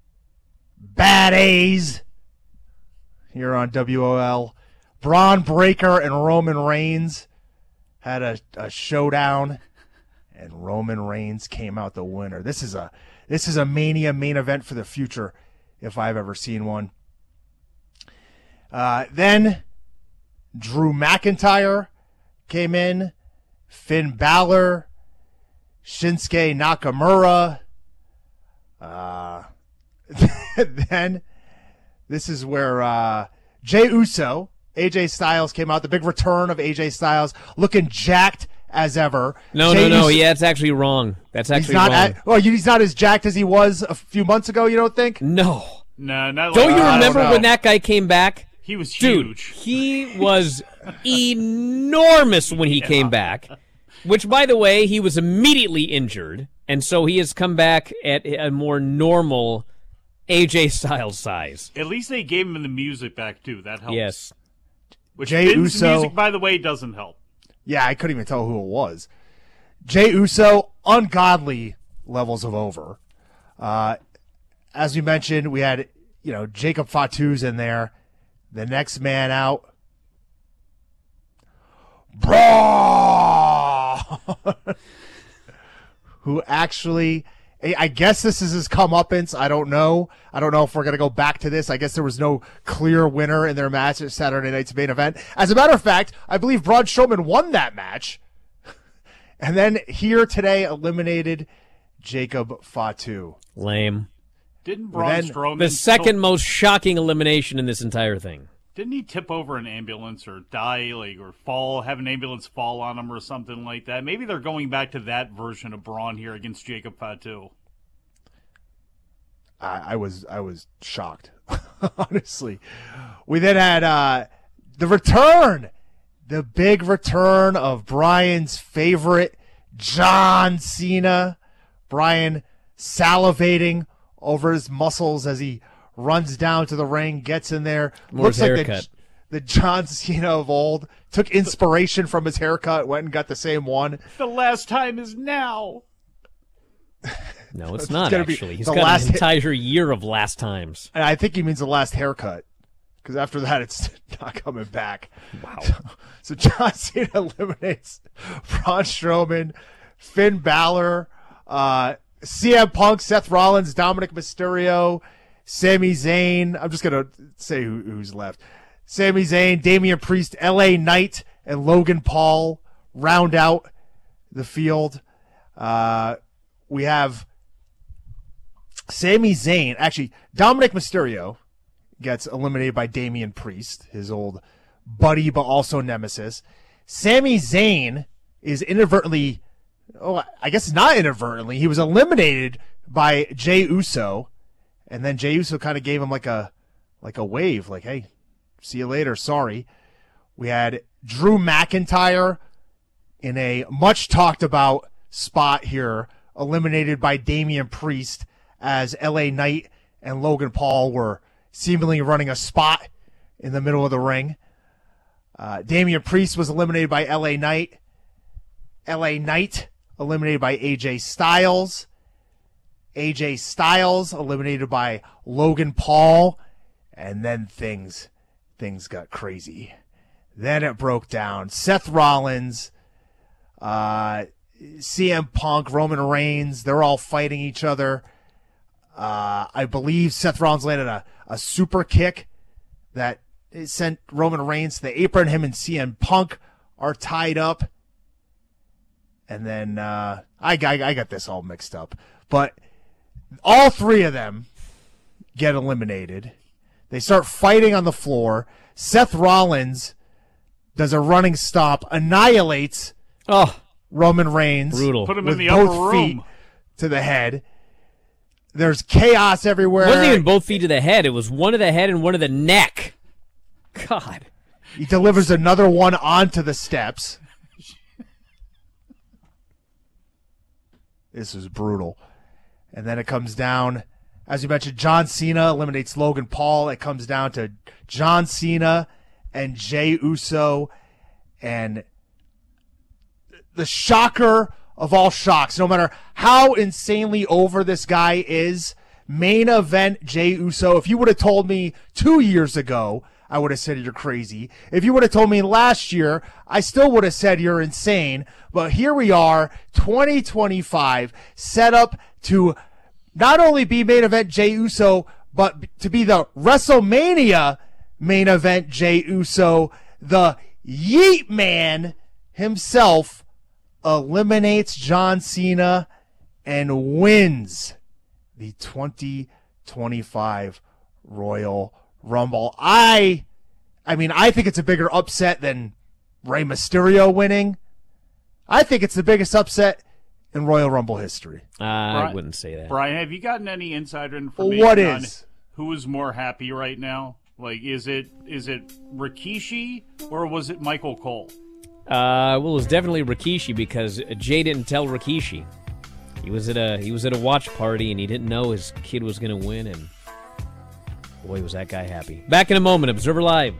bad A's here on W O L. Braun Breaker and Roman Reigns had a, a showdown, and Roman Reigns came out the winner. This is a this is a Mania main event for the future, if I've ever seen one. Uh, then Drew McIntyre came in, Finn Balor, Shinsuke Nakamura. Uh, then this is where uh, Jey Uso, A J Styles came out. The big return of A J Styles, looking jacked as ever. No, Jey no, no. Uso- Yeah, it's actually wrong. That's actually he's not wrong. at, well, he's not as jacked as he was a few months ago. You don't think? No. No, not Don't like you that. remember I don't when know. that guy came back? He was Dude, huge. he was enormous when he came back, which, by the way, he was immediately injured, and so he has come back at a more normal A J Styles size. At least they gave him the music back, too. That helps. Yes. Which Jey Finn's Uso- music, by the way, doesn't help. Yeah, I couldn't even tell who it was. Jey Uso, ungodly levels of over. Uh, as we mentioned, we had, you know, Jacob Fatu's in there. The next man out, Braun, who actually, I guess this is his comeuppance. I don't know. I don't know if we're going to go back to this. I guess there was no clear winner in their match at Saturday night's main event. As a matter of fact, I believe Braun Strowman won that match. And then here today eliminated Jacob Fatu. Lame. Didn't Braun Then- Strowman... The second so- most shocking elimination in this entire thing. Didn't he tip over an ambulance or die, like, or fall, have an ambulance fall on him or something like that? Maybe they're going back to that version of Braun here against Jacob Fatu. I, I was I was shocked, honestly. We then had uh, the return, the big return of Brian's favorite, John Cena. Brian salivating over his muscles as he runs down to the ring, gets in there. More Looks his like haircut. the, the John Cena of old. Took inspiration from his haircut, went and got the same one. The last time is now. No, it's It's not, gonna be actually. He's the got last an hit- entire year of last times. And I think he means the last haircut, because after that, it's not coming back. Wow. So, so John Cena eliminates Braun Strowman, Finn Balor, uh, C M Punk, Seth Rollins, Dominic Mysterio, Sami Zayn. I'm just going to say who, who's left. Sami Zayn, Damian Priest, L A Knight, and Logan Paul round out the field. Uh, we have Sami Zayn. Actually, Dominic Mysterio gets eliminated by Damian Priest, his old buddy, but also nemesis. Sami Zayn is inadvertently, oh, I guess not inadvertently, he was eliminated by Jey Uso, and then Jey Uso kind of gave him like a, like a wave, like, hey, see you later, sorry. We had Drew McIntyre in a much talked about spot here, eliminated by Damian Priest, as L A Knight and Logan Paul were seemingly running a spot in the middle of the ring. Uh, Damian Priest was eliminated by L A Knight. L A Knight eliminated by A J Styles. A J Styles eliminated by Logan Paul. And then things, things got crazy. Then it broke down. Seth Rollins, uh, C M Punk, Roman Reigns, they're all fighting each other. Uh, I believe Seth Rollins landed a, a super kick that sent Roman Reigns to the apron. Him and C M Punk are tied up. And then uh, I, I, I got this all mixed up. But all three of them get eliminated. They start fighting on the floor. Seth Rollins does a running stomp, annihilates oh, Roman Reigns. Brutal. Put him with in the both upper feet room. to the head. There's chaos everywhere. It wasn't even both feet to the head. It was one of the head and one of the neck. God. He delivers another one onto the steps. This is brutal. And then it comes down, as you mentioned, John Cena eliminates Logan Paul. It comes down to John Cena and Jey Uso. And the shocker of all shocks, no matter how insanely over this guy is, main event Jey Uso. If you would have told me two years ago, I would have said you're crazy. If you would have told me last year, I still would have said you're insane. But here we are, twenty twenty-five, set up to not only be main event Jey Uso, but to be the WrestleMania main event Jey Uso. The Yeet Man himself eliminates John Cena and wins the twenty twenty-five Royal Rumble. I, I mean, I think it's a bigger upset than Rey Mysterio winning. I think it's the biggest upset in Royal Rumble history. Uh, I Brian- wouldn't say that. Brian, have you gotten any insider information What on is? who is more happy right now? Like, is it is it Rikishi or was it Michael Cole? Uh, well, it was definitely Rikishi because Jay didn't tell Rikishi. He was at a he was at a watch party and he didn't know his kid was going to win, and boy, was that guy happy. Back in a moment, Observer Live.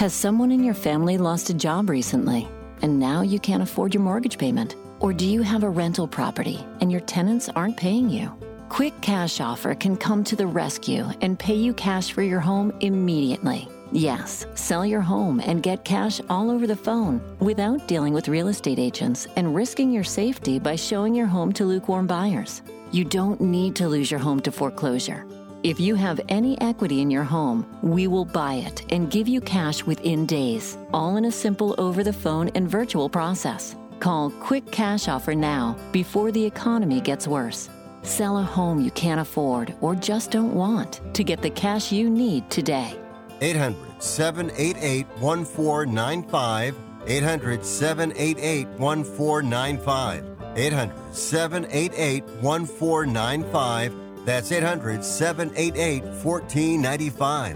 Has someone in your family lost a job recently, and now you can't afford your mortgage payment? Or do you have a rental property and your tenants aren't paying you? Quick Cash Offer can come to the rescue and pay you cash for your home immediately. Yes, sell your home and get cash all over the phone without dealing with real estate agents and risking your safety by showing your home to lukewarm buyers. You don't need to lose your home to foreclosure. If you have any equity in your home, we will buy it and give you cash within days, all in a simple over-the-phone and virtual process. Call Quick Cash Offer now before the economy gets worse. Sell a home you can't afford or just don't want to get the cash you need today. eight hundred, seven eight eight, one four nine five. eight hundred, seven eight eight, one four nine five. eight hundred, seven eight eight, one four nine five. That's eight hundred, seven eight eight, one four nine five.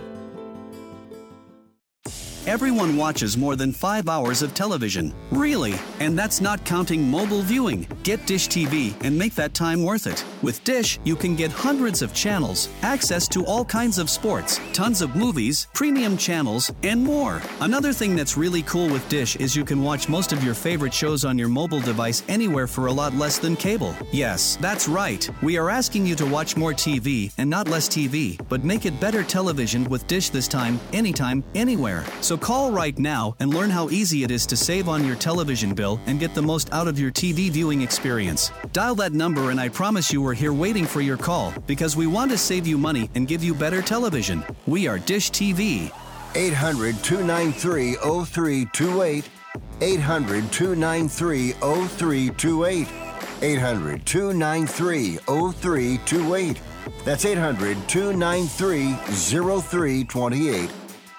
Everyone watches more than five hours of television. Really? And that's not counting mobile viewing. Get Dish T V and make that time worth it. With Dish, you can get hundreds of channels, access to all kinds of sports, tons of movies, premium channels, and more. Another thing that's really cool with Dish is you can watch most of your favorite shows on your mobile device anywhere for a lot less than cable. Yes, that's right. We are asking you to watch more T V and not less T V, but make it better television with Dish this time, anytime, anywhere. So call right now and learn how easy it is to save on your television bill and get the most out of your T V viewing experience. Dial that number and I promise you we're here waiting for your call because we want to save you money and give you better television. We are Dish T V. eight hundred, two nine three, oh three two eight. eight hundred, two nine three, oh three two eight. eight hundred, two nine three, oh three two eight. That's eight hundred, two nine three, oh three two eight.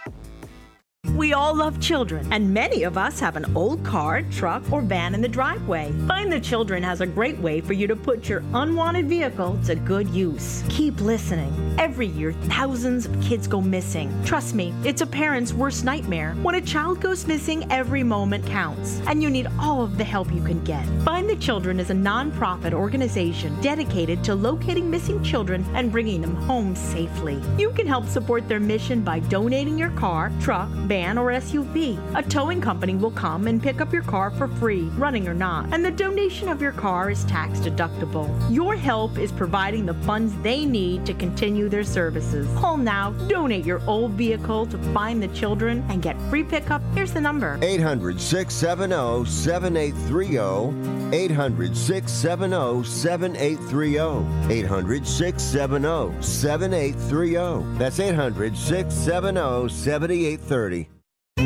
We all love children, and many of us have an old car, truck, or van in the driveway. Find the Children has a great way for you to put your unwanted vehicle to good use. Keep listening. Every year, thousands of kids go missing. Trust me, it's a parent's worst nightmare. When a child goes missing, every moment counts, and you need all of the help you can get. Find the Children is a non-profit organization dedicated to locating missing children and bringing them home safely. You can help support their mission by donating your car, truck, van, or S U V. A towing company will come and pick up your car for free, running or not, and the donation of your car is tax deductible. Your help is providing the funds they need to continue their services. Call now, donate your old vehicle to Find the Children, and get free pickup. Here's the number. eight hundred, six seven zero, seven eight three zero. eight hundred, six seven zero, seven eight three zero. eight hundred, six seven zero, seven eight three zero. That's eight hundred, six seven zero, seven eight three zero.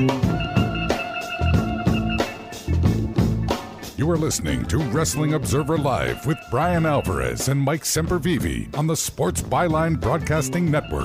You are listening to Wrestling Observer Live with Brian Alvarez and Mike Sempervive on the Sports Byline Broadcasting Network.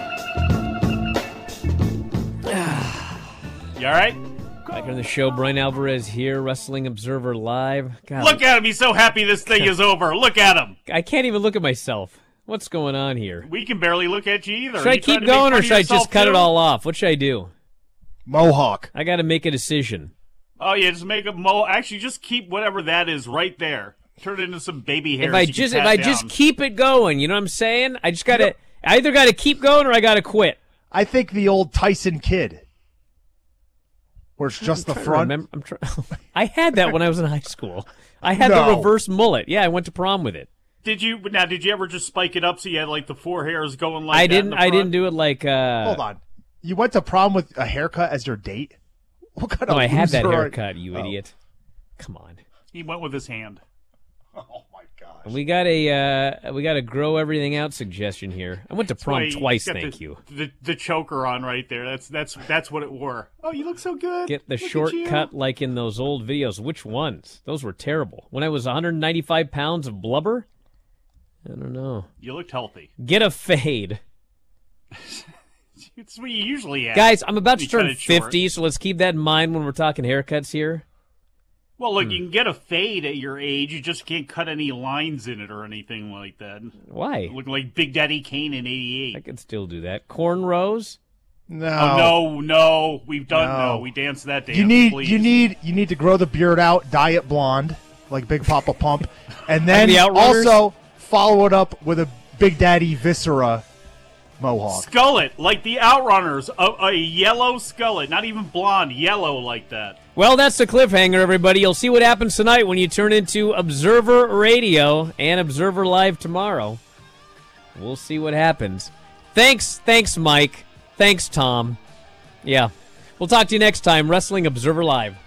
You all right? Back on the show, Brian Alvarez here, Wrestling Observer Live. God, Look at him. He's so happy this thing is over. Look at him. I can't even look at myself. What's going on here? We can barely look at you either. Should I keep going or should I just cut it all off? What should I do? Mohawk. I got to make a decision. Oh, yeah, just make a mo. Actually, just keep whatever that is right there. Turn it into some baby hairs. If I just if I down. just keep it going, you know what I'm saying? I just got to I either got to keep going or I got to quit. I think the old Tyson Kid, where it's just I'm the trying to front. remember- I'm try- I had that when I was in high school. I had No. the reverse mullet. Yeah, I went to prom with it. Did you now? Did you ever just spike it up so you had like the four hairs going like I that in didn't. the I front? didn't do it like. Uh, Hold on. You went to prom with a haircut as your date? What kind No, of I had that loser are- haircut. You Oh. idiot! Come on. He went with his hand. Oh my gosh. We got a uh, we got a grow everything out suggestion here. I went to That's why prom he's twice. got Thank the, you. The, the choker on right there. That's that's that's what it wore. Oh, you look so good. Get the Look at short you. cut like in those old videos. Which ones? Those were terrible. When I was one hundred ninety-five pounds of blubber. I don't know. You looked healthy. Get a fade. It's what you usually have. Guys, I'm about to You cut turn it short. fifty, so let's keep that in mind when we're talking haircuts here. Well, Hmm. look, you can get a fade at your age. You just can't cut any lines in it or anything like that. Why? Look like Big Daddy Kane in eighty-eight. I could still do that. Cornrows? No. Oh, no, no. We've done no. No. We danced that dance. You need please. you need you need to grow the beard out, dye it blonde, like Big Papa Pump, and then the Outrunners? also follow it up with a Big Daddy Viscera mohawk. Skullet, like the Outrunners, a, a yellow skullet, not even blonde, yellow like that. Well, that's the cliffhanger, everybody. You'll see what happens tonight when you turn into Observer Radio and Observer Live tomorrow. We'll see what happens. Thanks, thanks, Mike. Thanks, Tom. Yeah. We'll talk to you next time, Wrestling Observer Live.